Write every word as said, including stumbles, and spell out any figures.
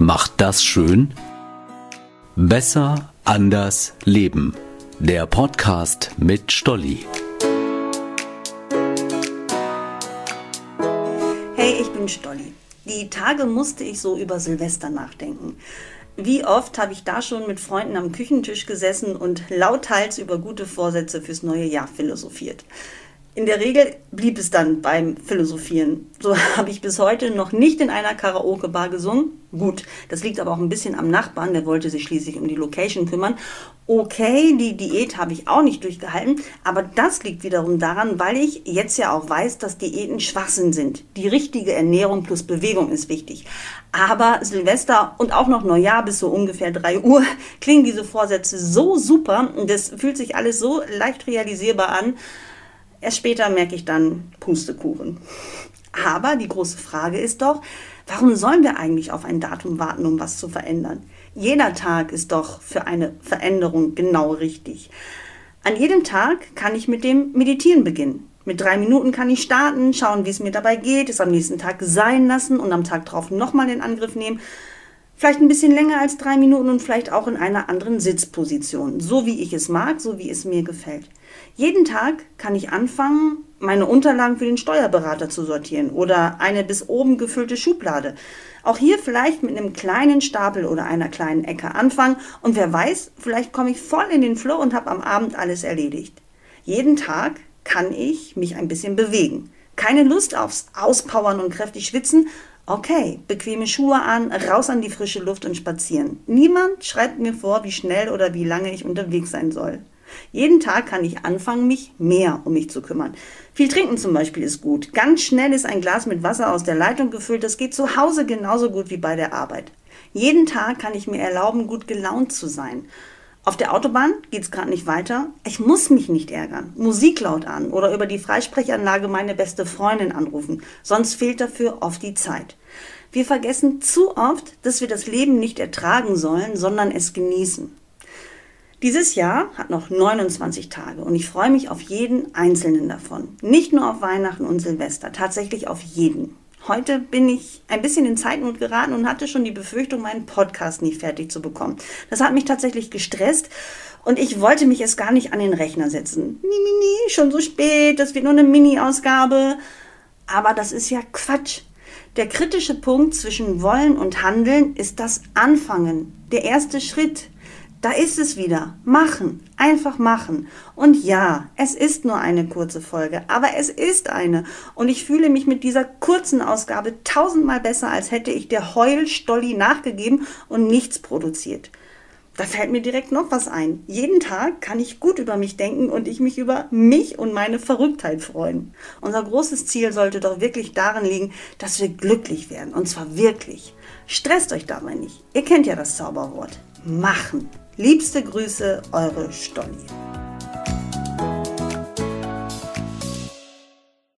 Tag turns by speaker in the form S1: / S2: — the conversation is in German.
S1: Macht das schön? Besser, anders, leben. Der Podcast mit Stolli.
S2: Hey, ich bin Stolli. Die Tage musste ich so über Silvester nachdenken. Wie oft habe ich da schon mit Freunden am Küchentisch gesessen und lauthals über gute Vorsätze fürs neue Jahr philosophiert. In der Regel blieb es dann beim Philosophieren. So habe ich bis heute noch nicht in einer Karaoke-Bar gesungen. Gut, das liegt aber auch ein bisschen am Nachbarn, der wollte sich schließlich um die Location kümmern. Okay, die Diät habe ich auch nicht durchgehalten, aber das liegt wiederum daran, weil ich jetzt ja auch weiß, dass Diäten Schwachsinn sind. Die richtige Ernährung plus Bewegung ist wichtig. Aber Silvester und auch noch Neujahr bis so ungefähr drei Uhr klingen diese Vorsätze so super und das fühlt sich alles so leicht realisierbar an. Erst später merke ich dann Pustekuchen. Aber die große Frage ist doch, warum sollen wir eigentlich auf ein Datum warten, um was zu verändern? Jeder Tag ist doch für eine Veränderung genau richtig. An jedem Tag kann ich mit dem Meditieren beginnen. Mit drei Minuten kann ich starten, schauen, wie es mir dabei geht, es am nächsten Tag sein lassen und am Tag drauf nochmal in Angriff nehmen. Vielleicht ein bisschen länger als drei Minuten und vielleicht auch in einer anderen Sitzposition. So wie ich es mag, so wie es mir gefällt. Jeden Tag kann ich anfangen, meine Unterlagen für den Steuerberater zu sortieren oder eine bis oben gefüllte Schublade. Auch hier vielleicht mit einem kleinen Stapel oder einer kleinen Ecke anfangen und wer weiß, vielleicht komme ich voll in den Flow und habe am Abend alles erledigt. Jeden Tag kann ich mich ein bisschen bewegen. Keine Lust aufs Auspowern und kräftig schwitzen. Okay, bequeme Schuhe an, raus an die frische Luft und spazieren. Niemand schreibt mir vor, wie schnell oder wie lange ich unterwegs sein soll. Jeden Tag kann ich anfangen, mich mehr um mich zu kümmern. Viel trinken zum Beispiel ist gut. Ganz schnell ist ein Glas mit Wasser aus der Leitung gefüllt. Das geht zu Hause genauso gut wie bei der Arbeit. Jeden Tag kann ich mir erlauben, gut gelaunt zu sein. Auf der Autobahn geht's gerade nicht weiter. Ich muss mich nicht ärgern. Musik laut an oder über die Freisprechanlage meine beste Freundin anrufen. Sonst fehlt dafür oft die Zeit. Wir vergessen zu oft, dass wir das Leben nicht ertragen sollen, sondern es genießen. Dieses Jahr hat noch neunundzwanzig Tage und ich freue mich auf jeden einzelnen davon. Nicht nur auf Weihnachten und Silvester, tatsächlich auf jeden. Heute bin ich ein bisschen in Zeitnot geraten und hatte schon die Befürchtung, meinen Podcast nie fertig zu bekommen. Das hat mich tatsächlich gestresst und ich wollte mich erst gar nicht an den Rechner setzen. Nee, nee, nee, schon so spät, das wird nur eine Mini-Ausgabe. Aber das ist ja Quatsch. Der kritische Punkt zwischen Wollen und Handeln ist das Anfangen, der erste Schritt. Da ist es wieder. Machen. Einfach machen. Und ja, es ist nur eine kurze Folge, aber es ist eine. Und ich fühle mich mit dieser kurzen Ausgabe tausendmal besser, als hätte ich der Heul-Stolli nachgegeben und nichts produziert. Da fällt mir direkt noch was ein. Jeden Tag kann ich gut über mich denken und ich mich über mich und meine Verrücktheit freuen. Unser großes Ziel sollte doch wirklich darin liegen, dass wir glücklich werden. Und zwar wirklich. Stresst euch dabei nicht. Ihr kennt ja das Zauberwort. Machen. Liebste Grüße, eure Stolli.